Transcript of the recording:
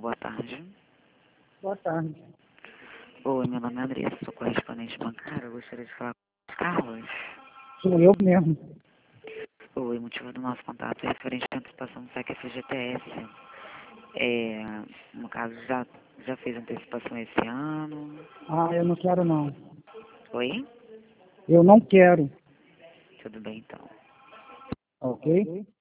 boa tarde. Boa tarde. Oi, meu nome é Andressa, sou correspondente bancária. Eu gostaria de falar com o Carlos. Sou eu mesmo. Oi, o motivo do nosso contato é referente à antecipação do SAC FGTS. No caso, já fez antecipação esse ano? Ah, eu não quero não. Oi? Eu não quero, Tudo bem, então. ok?